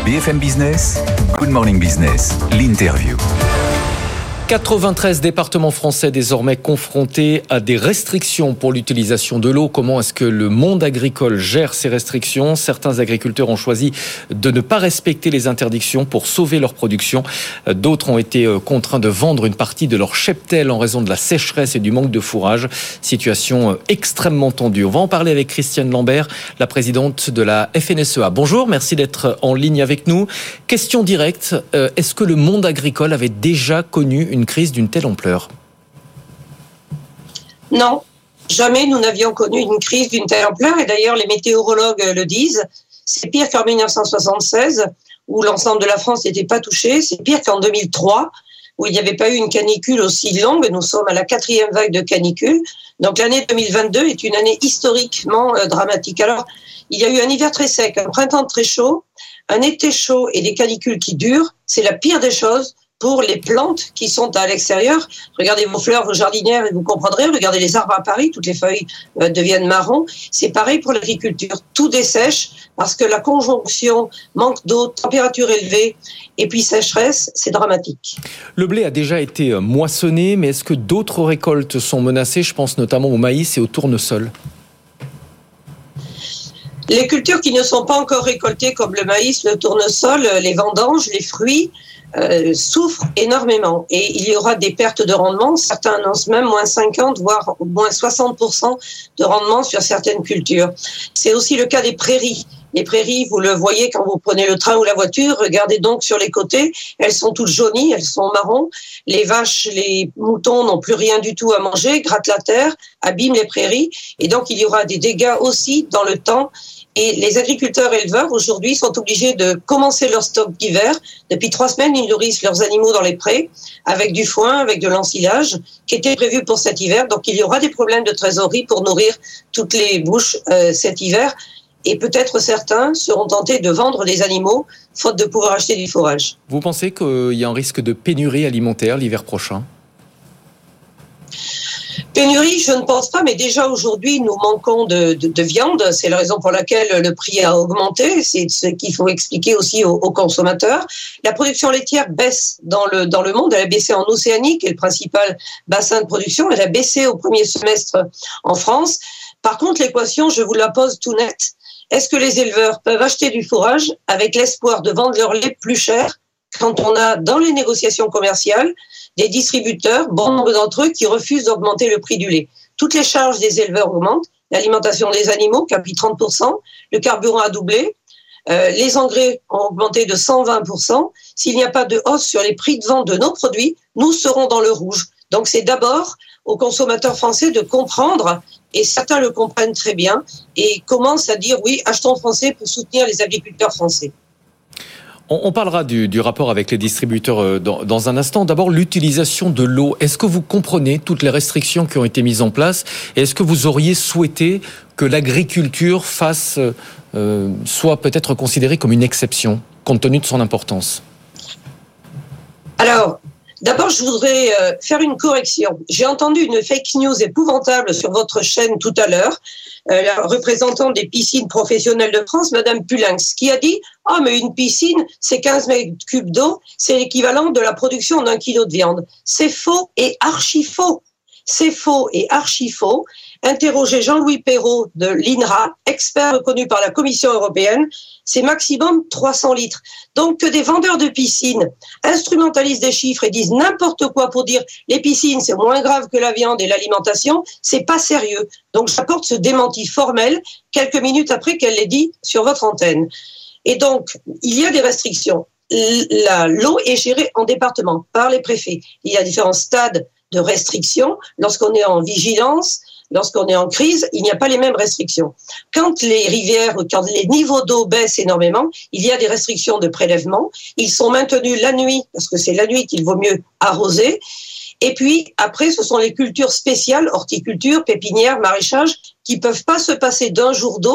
BFM Business, Good Morning Business, l'interview. 93 départements français désormais confrontés à des restrictions pour l'utilisation de l'eau. Comment est-ce que le monde agricole gère ces restrictions ? Certains agriculteurs ont choisi de ne pas respecter les interdictions pour sauver leur production. D'autres ont été contraints de vendre une partie de leur cheptel en raison de la sécheresse et du manque de fourrage. Situation extrêmement tendue. On va en parler avec Christiane Lambert, la présidente de la FNSEA. Bonjour, merci d'être en ligne avec nous. Question directe, est-ce que le monde agricole avait déjà connu une crise d'une telle ampleur ? Non, jamais nous n'avions connu une crise d'une telle ampleur. Et d'ailleurs, les météorologues le disent. C'est pire qu'en 1976, où l'ensemble de la France n'était pas touché. C'est pire qu'en 2003, où il n'y avait pas eu une canicule aussi longue. Nous sommes à la 4e vague de canicule. Donc l'année 2022 est une année historiquement dramatique. Alors, il y a eu un hiver très sec, un printemps très chaud, un été chaud et des canicules qui durent. C'est la pire des choses pour les plantes qui sont à l'extérieur. Regardez vos fleurs, vos jardinières et vous comprendrez. Regardez les arbres à Paris, toutes les feuilles deviennent marron. C'est pareil pour l'agriculture. Tout dessèche parce que la conjonction manque d'eau, température élevée et puis sécheresse, c'est dramatique. Le blé a déjà été moissonné, mais est-ce que d'autres récoltes sont menacées ? Je pense notamment au maïs et au tournesol. Les cultures qui ne sont pas encore récoltées comme le maïs, le tournesol, les vendanges, les fruits, souffrent énormément et il y aura des pertes de rendement. Certains annoncent même moins 50 voire moins 60% de rendement sur certaines cultures. C'est aussi le cas des prairies. Les prairies, vous le voyez quand vous prenez le train ou la voiture, regardez donc sur les côtés, elles sont toutes jaunies, elles sont marron. Les vaches, les moutons n'ont plus rien du tout à manger, grattent la terre, abîment les prairies et donc il y aura des dégâts aussi dans le temps. Et les agriculteurs éleveurs aujourd'hui sont obligés de commencer leur stock d'hiver. Depuis 3 semaines, ils nourrissent leurs animaux dans les prés avec du foin, avec de l'ensilage qui était prévu pour cet hiver. Donc il y aura des problèmes de trésorerie pour nourrir toutes les bouches cet hiver. Et peut-être certains seront tentés de vendre les animaux faute de pouvoir acheter du fourrage. Vous pensez qu'il y a un risque de pénurie alimentaire l'hiver prochain ? Pénurie, je ne pense pas, mais déjà aujourd'hui, nous manquons de viande. C'est la raison pour laquelle le prix a augmenté. C'est ce qu'il faut expliquer aussi aux consommateurs. La production laitière baisse dans le monde. Elle a baissé en Océanie, qui est le principal bassin de production. Elle a baissé au premier semestre en France. Par contre, l'équation, je vous la pose tout net. Est-ce que les éleveurs peuvent acheter du fourrage avec l'espoir de vendre leur lait plus cher quand on a dans les négociations commerciales des distributeurs, bon nombre d'entre eux, qui refusent d'augmenter le prix du lait. Toutes les charges des éleveurs augmentent, l'alimentation des animaux qui a pris 30%, le carburant a doublé, les engrais ont augmenté de 120%. S'il n'y a pas de hausse sur les prix de vente de nos produits, nous serons dans le rouge. Donc c'est d'abord aux consommateurs français de comprendre, et certains le comprennent très bien, et commencent à dire oui, achetons français pour soutenir les agriculteurs français. On parlera du rapport avec les distributeurs dans un instant. D'abord, l'utilisation de l'eau. Est-ce que vous comprenez toutes les restrictions qui ont été mises en place ? Et est-ce que vous auriez souhaité que l'agriculture soit peut-être considérée comme une exception, compte tenu de son importance ? Alors, d'abord, je voudrais faire une correction. J'ai entendu une fake news épouvantable sur votre chaîne tout à l'heure. La représentante des piscines professionnelles de France, Madame Pulinx, qui a dit « Ah, mais une piscine, c'est 15 mètres cubes d'eau, c'est l'équivalent de la production d'1 kilo de viande. » C'est faux et archi faux. C'est faux et archi faux. Interrogez Jean-Louis Perrault de l'INRA, expert reconnu par la Commission européenne, c'est maximum 300 litres. Donc que des vendeurs de piscines instrumentalisent des chiffres et disent n'importe quoi pour dire les piscines c'est moins grave que la viande et l'alimentation, c'est pas sérieux. Donc j'apporte ce démenti formel quelques minutes après qu'elle l'ait dit sur votre antenne. Et donc il y a des restrictions. L'eau est gérée en département par les préfets. Il y a différents stades de restrictions. Lorsqu'on est en vigilance, lorsqu'on est en crise, il n'y a pas les mêmes restrictions. Quand les rivières, quand les niveaux d'eau baissent énormément, il y a des restrictions de prélèvement. Ils sont maintenus la nuit, parce que c'est la nuit qu'il vaut mieux arroser. Et puis, après, ce sont les cultures spéciales, horticulture, pépinière, maraîchage, qui peuvent pas se passer d'un jour d'eau,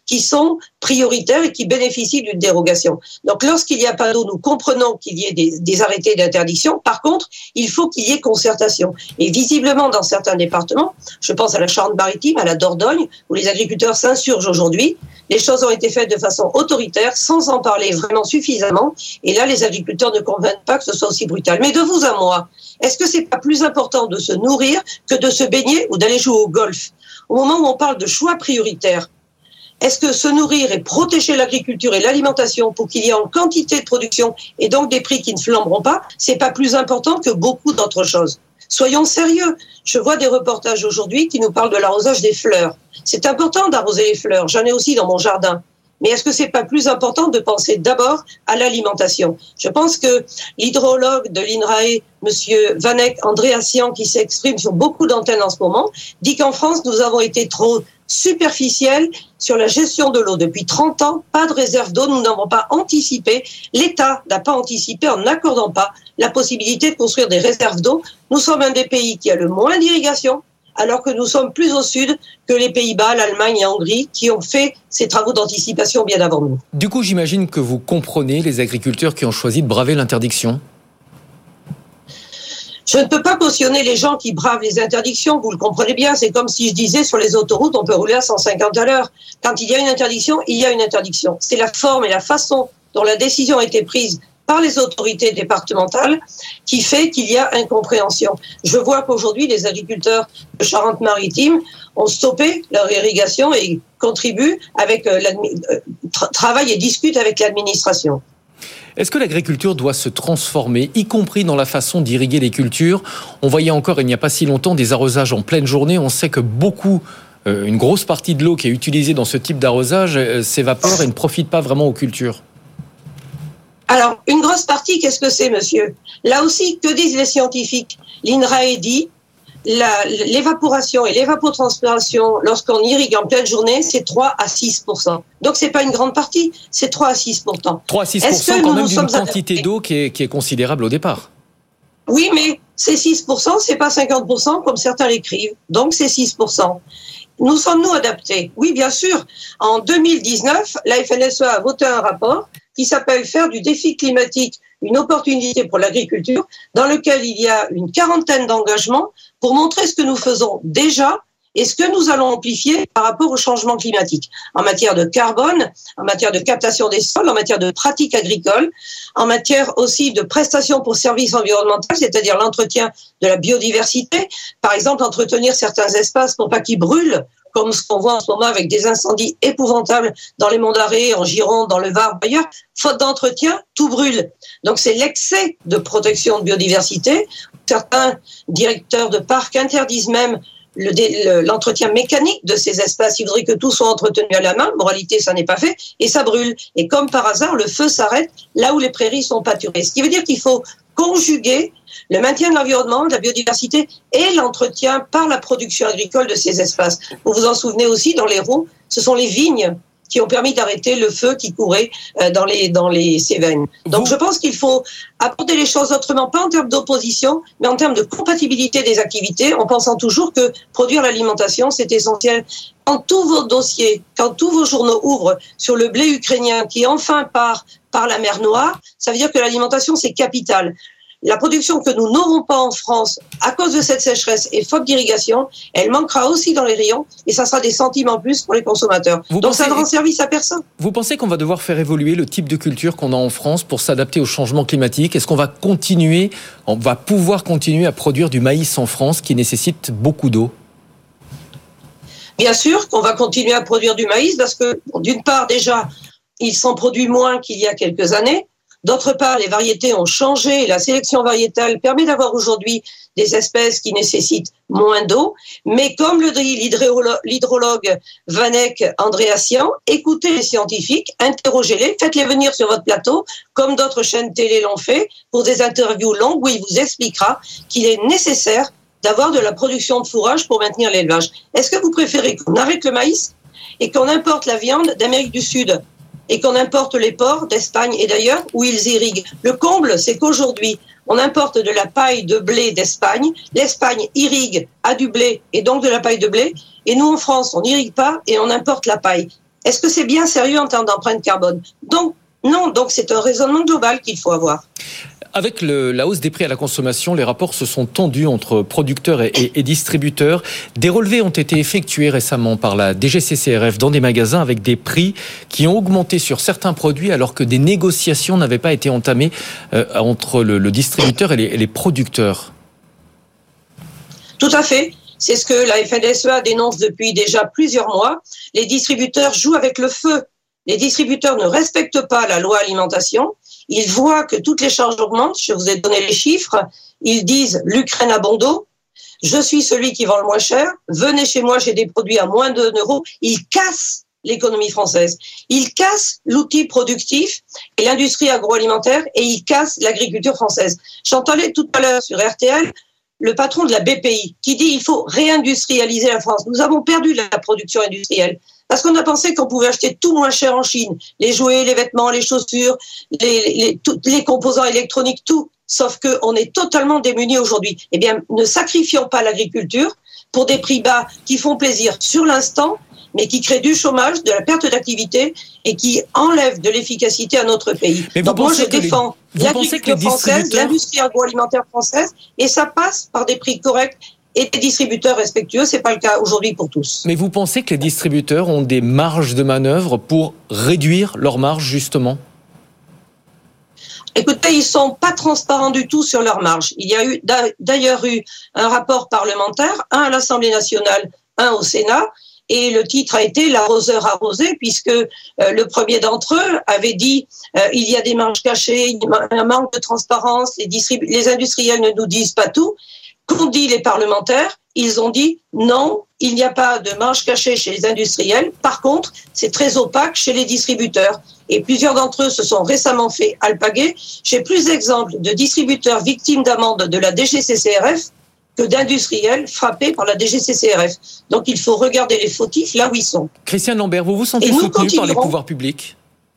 qui sont prioritaires et qui bénéficient d'une dérogation. Donc, lorsqu'il n'y a pas d'eau, nous comprenons qu'il y ait des arrêtés d'interdiction. Par contre, il faut qu'il y ait concertation. Et visiblement, dans certains départements, je pense à la Charente-Maritime, à la Dordogne, où les agriculteurs s'insurgent aujourd'hui, les choses ont été faites de façon autoritaire, sans en parler vraiment suffisamment. Et là, les agriculteurs ne comprennent pas que ce soit aussi brutal. Mais de vous à moi, est-ce que c'est pas plus important de se nourrir que de se baigner ou d'aller jouer au golf? Au moment où on parle de choix prioritaires, est-ce que se nourrir et protéger l'agriculture et l'alimentation pour qu'il y ait en quantité de production et donc des prix qui ne flamberont pas, c'est pas plus important que beaucoup d'autres choses? Soyons sérieux. Je vois des reportages aujourd'hui qui nous parlent de l'arrosage des fleurs. C'est important d'arroser les fleurs. J'en ai aussi dans mon jardin. Mais est-ce que c'est pas plus important de penser d'abord à l'alimentation? Je pense que l'hydrologue de l'INRAE, monsieur Vanek Andréassian, qui s'exprime sur beaucoup d'antennes en ce moment, dit qu'en France, nous avons été trop superficiels sur la gestion de l'eau. Depuis 30 ans, pas de réserve d'eau, nous n'avons pas anticipé. L'État n'a pas anticipé en n'accordant pas la possibilité de construire des réserves d'eau. Nous sommes un des pays qui a le moins d'irrigation, alors que nous sommes plus au sud que les Pays-Bas, l'Allemagne et la Hongrie, qui ont fait ces travaux d'anticipation bien avant nous. Du coup, j'imagine que vous comprenez les agriculteurs qui ont choisi de braver l'interdiction. Je ne peux pas cautionner les gens qui bravent les interdictions, vous le comprenez bien, c'est comme si je disais sur les autoroutes, on peut rouler à 150 à l'heure. Quand il y a une interdiction, il y a une interdiction. C'est la forme et la façon dont la décision a été prise par les autorités départementales qui fait qu'il y a incompréhension. Je vois qu'aujourd'hui, les agriculteurs de Charente-Maritime ont stoppé leur irrigation et contribuent avec travaillent et discutent avec l'administration. Est-ce que l'agriculture doit se transformer, y compris dans la façon d'irriguer les cultures? On voyait encore il n'y a pas si longtemps des arrosages en pleine journée. On sait que une grosse partie de l'eau qui est utilisée dans ce type d'arrosage s'évapore et ne profite pas vraiment aux cultures. Alors, une grosse partie, qu'est-ce que c'est, monsieur? Là aussi, que disent les scientifiques? L'INRAE dit l'évaporation et l'évapotranspiration, lorsqu'on irrigue en pleine journée, c'est 3 à 6%. Donc, c'est pas une grande partie, c'est 3 à 6%. 3 à 6% quand même d'une quantité d'eau qui est considérable au départ. Oui, mais ces 6%, c'est pas 50% comme certains l'écrivent. Donc, c'est 6%. Nous sommes-nous adaptés? Oui, bien sûr. En 2019, la FNSEA a voté un rapport qui s'appelle « Faire du défi climatique une opportunité pour l'agriculture », dans lequel il y a une quarantaine d'engagements pour montrer ce que nous faisons déjà et ce que nous allons amplifier par rapport au changement climatique, en matière de carbone, en matière de captation des sols, en matière de pratiques agricoles, en matière aussi de prestations pour services environnementaux, c'est-à-dire l'entretien de la biodiversité, par exemple entretenir certains espaces pour pas qu'ils brûlent, comme ce qu'on voit en ce moment avec des incendies épouvantables dans les monts d'Arrée, en Gironde, dans le Var, ailleurs. Faute d'entretien, tout brûle. Donc c'est l'excès de protection de biodiversité. Certains directeurs de parcs interdisent même l'entretien mécanique de ces espaces. Il faudrait que tout soit entretenu à la main. Moralité, ça n'est pas fait. Et ça brûle. Et comme par hasard, le feu s'arrête là où les prairies sont pâturées. Ce qui veut dire qu'il faut conjuguer le maintien de l'environnement, de la biodiversité et l'entretien par la production agricole de ces espaces. Vous vous en souvenez aussi, dans l'Hérault, ce sont les vignes qui ont permis d'arrêter le feu qui courait dans les Cévennes. Donc je pense qu'il faut apporter les choses autrement, pas en termes d'opposition, mais en termes de compatibilité des activités, en pensant toujours que produire l'alimentation, c'est essentiel. Quand tous vos dossiers, quand tous vos journaux ouvrent sur le blé ukrainien qui enfin part par la mer Noire, ça veut dire que l'alimentation, c'est capital. La production que nous n'aurons pas en France à cause de cette sécheresse et faute d'irrigation, elle manquera aussi dans les rayons et ça sera des centimes en plus pour les consommateurs. Donc ça ne rend service à personne. Vous pensez qu'on va devoir faire évoluer le type de culture qu'on a en France pour s'adapter au changement climatique? Est-ce qu'on va pouvoir continuer à produire du maïs en France qui nécessite beaucoup d'eau? Bien sûr qu'on va continuer à produire du maïs parce que, d'une part, déjà, il s'en produit moins qu'il y a quelques années. D'autre part, les variétés ont changé et la sélection variétale permet d'avoir aujourd'hui des espèces qui nécessitent moins d'eau. Mais comme le dit l'hydrologue Vanek Andréassian, écoutez les scientifiques, interrogez-les, faites-les venir sur votre plateau, comme d'autres chaînes télé l'ont fait, pour des interviews longues où il vous expliquera qu'il est nécessaire d'avoir de la production de fourrage pour maintenir l'élevage. Est-ce que vous préférez qu'on arrête le maïs et qu'on importe la viande d'Amérique du Sud et qu'on importe les porcs d'Espagne et d'ailleurs où ils irriguent? Le comble, c'est qu'aujourd'hui, on importe de la paille de blé d'Espagne. L'Espagne irrigue à du blé et donc de la paille de blé. Et nous, en France, on n'irrigue pas et on importe la paille. Est-ce que c'est bien sérieux en termes d'empreinte carbone? Donc, non, donc c'est un raisonnement global qu'il faut avoir. Avec la hausse des prix à la consommation, les rapports se sont tendus entre producteurs et distributeurs. Des relevés ont été effectués récemment par la DGCCRF dans des magasins avec des prix qui ont augmenté sur certains produits alors que des négociations n'avaient pas été entamées entre le distributeur et les producteurs. Tout à fait. C'est ce que la FNSEA dénonce depuis déjà plusieurs mois. Les distributeurs jouent avec le feu. Les distributeurs ne respectent pas la loi alimentation. Ils voient que toutes les charges augmentent. Je vous ai donné les chiffres. Ils disent l'Ukraine a bon dos. Je suis celui qui vend le moins cher. Venez chez moi, j'ai des produits à moins de 1 euro. Ils cassent l'économie française. Ils cassent l'outil productif et l'industrie agroalimentaire et ils cassent l'agriculture française. J'entendais tout à l'heure sur RTL le patron de la BPI qui dit il faut réindustrialiser la France. Nous avons perdu la production industrielle. Parce qu'on a pensé qu'on pouvait acheter tout moins cher en Chine. Les jouets, les vêtements, les chaussures, les composants électroniques, tout. Sauf qu'on est totalement démunis aujourd'hui. Eh bien, ne sacrifions pas l'agriculture pour des prix bas qui font plaisir sur l'instant, mais qui créent du chômage, de la perte d'activité et qui enlèvent de l'efficacité à notre pays. Donc moi, je défends l'agriculture française, l'industrie agroalimentaire française, et ça passe par des prix corrects et des distributeurs respectueux. C'est pas le cas aujourd'hui pour tous. Mais vous pensez que les distributeurs ont des marges de manœuvre pour réduire leurs marges, justement? Écoutez, ils sont pas transparents du tout sur leurs marges. Il y a eu d'ailleurs eu un rapport parlementaire, un à l'Assemblée nationale, un au Sénat, et le titre a été l'arroseur arrosé, puisque le premier d'entre eux avait dit il y a des marges cachées, un manque de transparence, les industriels ne nous disent pas tout. Qu'ont dit les parlementaires? Ils ont dit non, il n'y a pas de marge cachée chez les industriels. Par contre, c'est très opaque chez les distributeurs. Et plusieurs d'entre eux se sont récemment fait alpaguer. J'ai plus d'exemples de distributeurs victimes d'amendes de la DGCCRF que d'industriels frappés par la DGCCRF. Donc il faut regarder les fautifs là où ils sont. Christiane Lambert, vous vous sentez soutenu par les pouvoirs publics?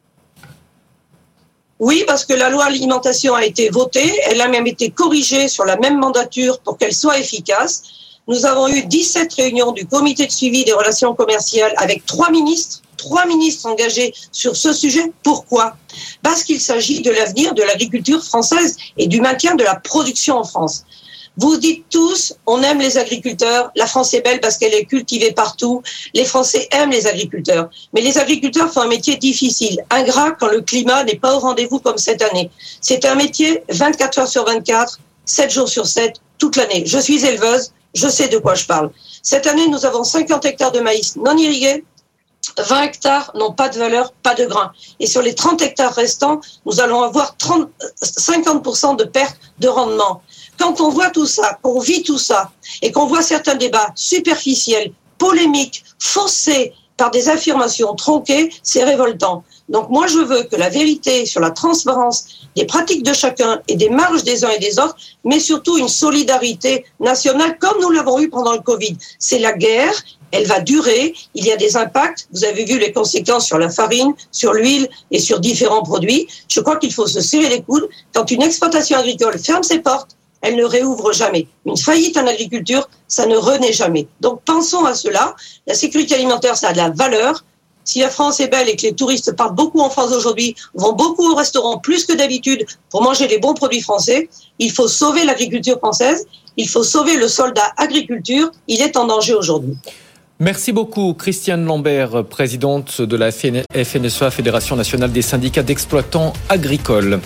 Oui, parce que la loi alimentation a été votée, elle a même été corrigée sur la même mandature pour qu'elle soit efficace. Nous avons eu 17 réunions du comité de suivi des relations commerciales avec 3 ministres engagés sur ce sujet. Pourquoi? Parce qu'il s'agit de l'avenir de l'agriculture française et du maintien de la production en France. Vous dites tous, on aime les agriculteurs, la France est belle parce qu'elle est cultivée partout, les Français aiment les agriculteurs. Mais les agriculteurs font un métier difficile, ingrat quand le climat n'est pas au rendez-vous comme cette année. C'est un métier 24 heures sur 24, 7 jours sur 7, toute l'année. Je suis éleveuse, je sais de quoi je parle. Cette année, nous avons 50 hectares de maïs non irrigués, 20 hectares n'ont pas de valeur, pas de grain. Et sur les 30 hectares restants, nous allons avoir 50% de perte de rendement. Quand on voit tout ça, qu'on vit tout ça, et qu'on voit certains débats superficiels, polémiques, faussés par des affirmations tronquées, c'est révoltant. Donc moi, je veux que la vérité sur la transparence des pratiques de chacun et des marges des uns et des autres, mais surtout une solidarité nationale comme nous l'avons eu pendant le Covid. C'est la guerre, elle va durer, il y a des impacts, vous avez vu les conséquences sur la farine, sur l'huile et sur différents produits. Je crois qu'il faut se serrer les coudes. Quand une exploitation agricole ferme ses portes, elle ne réouvre jamais. Une faillite en agriculture, ça ne renaît jamais. Donc pensons à cela. La sécurité alimentaire, ça a de la valeur. Si la France est belle et que les touristes partent beaucoup en France aujourd'hui, vont beaucoup au restaurant plus que d'habitude pour manger les bons produits français, il faut sauver l'agriculture française, il faut sauver le soldat agriculture, il est en danger aujourd'hui. Merci beaucoup Christiane Lambert, présidente de la FNSEA, Fédération nationale des syndicats d'exploitants agricoles.